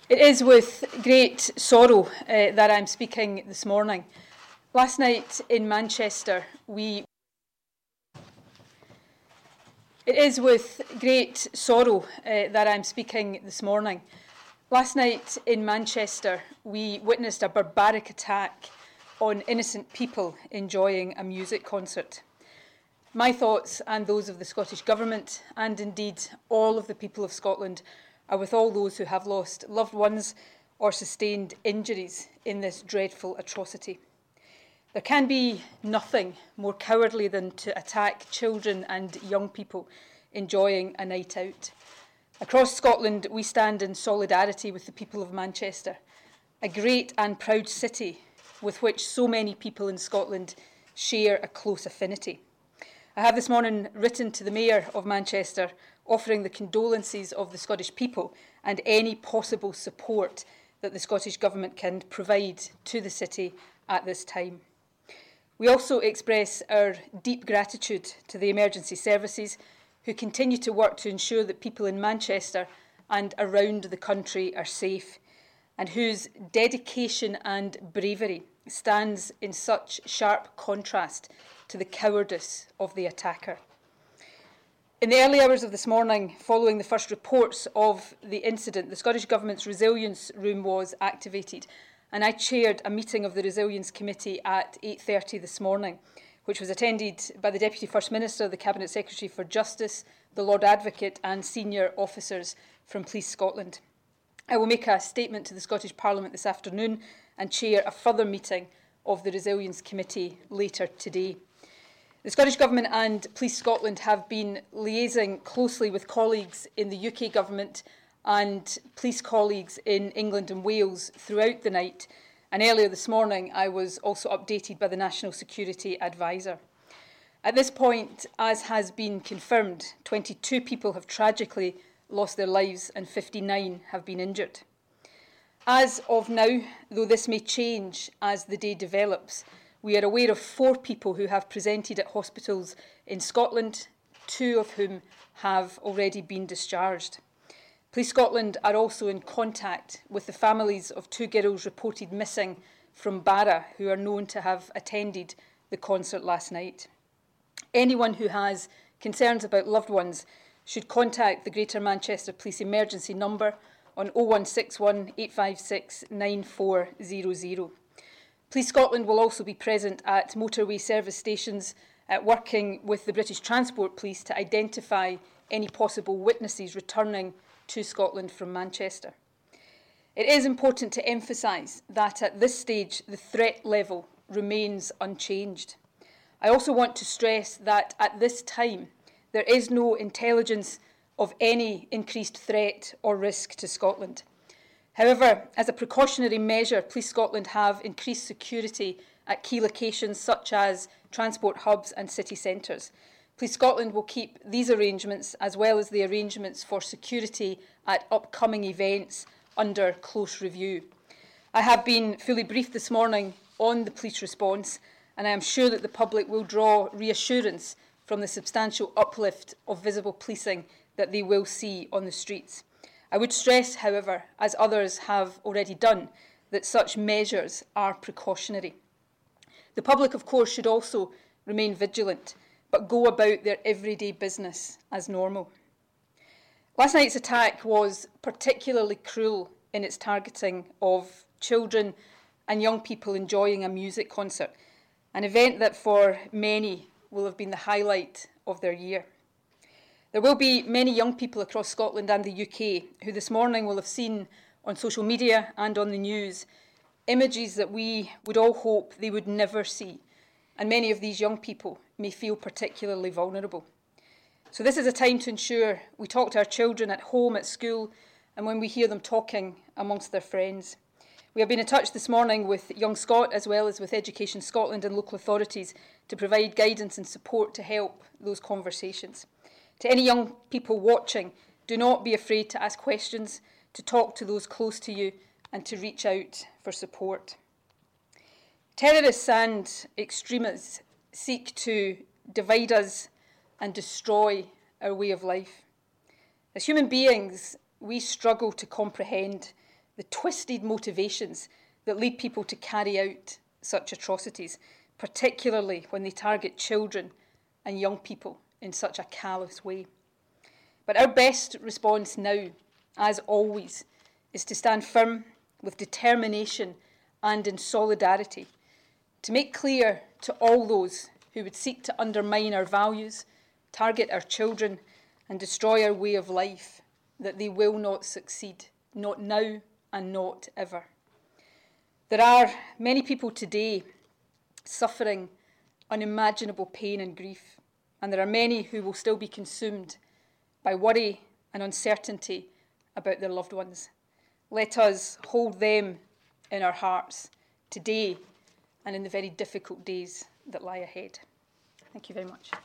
It is with great sorrow that I'm speaking this morning. Last night in Manchester, It is with great sorrow that I'm speaking this morning. Last night in Manchester, we witnessed a barbaric attack on innocent people enjoying a music concert. My thoughts and those of the Scottish Government, and indeed all of the people of Scotland, are with all those who have lost loved ones or sustained injuries in this dreadful atrocity. There can be nothing more cowardly than to attack children and young people enjoying a night out. Across Scotland, we stand in solidarity with the people of Manchester, a great and proud city with which so many people in Scotland share a close affinity. I have this morning written to the Mayor of Manchester offering the condolences of the Scottish people and any possible support that the Scottish Government can provide to the city at this time. We also express our deep gratitude to the emergency services who continue to work to ensure that people in Manchester and around the country are safe, and whose dedication and bravery stands in such sharp contrast to the cowardice of the attacker. In the early hours of this morning, following the first reports of the incident, the Scottish Government's Resilience Room was activated, and I chaired a meeting of the Resilience Committee at 8:30 this morning, which was attended by the Deputy First Minister, the Cabinet Secretary for Justice, the Lord Advocate and senior officers from Police Scotland. I will make a statement to the Scottish Parliament this afternoon and chair a further meeting of the Resilience Committee later today. The Scottish Government and Police Scotland have been liaising closely with colleagues in the UK Government and police colleagues in England and Wales throughout the night, and earlier this morning I was also updated by the National Security Advisor. At this point, as has been confirmed, 22 people have tragically lost their lives and 59 have been injured. As of now, though this may change as the day develops, we are aware of 4 people who have presented at hospitals in Scotland, 2 of whom have already been discharged. Police Scotland are also in contact with the families of 2 girls reported missing from Barra who are known to have attended the concert last night. Anyone who has concerns about loved ones should contact the Greater Manchester Police Emergency number on 0161 856 9400. Police Scotland will also be present at motorway service stations, working with the British Transport Police to identify any possible witnesses returning to Scotland from Manchester. It is important to emphasise that at this stage the threat level remains unchanged. I also want to stress that at this time there is no intelligence of any increased threat or risk to Scotland. However, as a precautionary measure, Police Scotland have increased security at key locations such as transport hubs and city centres. Police Scotland will keep these arrangements, as well as the arrangements for security at upcoming events, under close review. I have been fully briefed this morning on the police response, and I am sure that the public will draw reassurance from the substantial uplift of visible policing that they will see on the streets. I would stress, however, as others have already done, that such measures are precautionary. The public, of course, should also remain vigilant, but go about their everyday business as normal. Last night's attack was particularly cruel in its targeting of children and young people enjoying a music concert, an event that for many will have been the highlight of their year. There will be many young people across Scotland and the UK who this morning will have seen on social media and on the news images that we would all hope they would never see, and many of these young people may feel particularly vulnerable. So this is a time to ensure we talk to our children at home, at school, and when we hear them talking amongst their friends. We have been in touch this morning with Young Scot as well as with Education Scotland and local authorities to provide guidance and support to help those conversations. To any young people watching, do not be afraid to ask questions, to talk to those close to you, and to reach out for support. Terrorists and extremists seek to divide us and destroy our way of life. As human beings, we struggle to comprehend the twisted motivations that lead people to carry out such atrocities, particularly when they target children and young people in such a callous way. But our best response now, as always, is to stand firm with determination and in solidarity, to make clear to all those who would seek to undermine our values, target our children, and destroy our way of life, that they will not succeed, not now and not ever. There are many people today suffering unimaginable pain and grief, and there are many who will still be consumed by worry and uncertainty about their loved ones. Let us hold them in our hearts today and in the very difficult days that lie ahead. Thank you very much.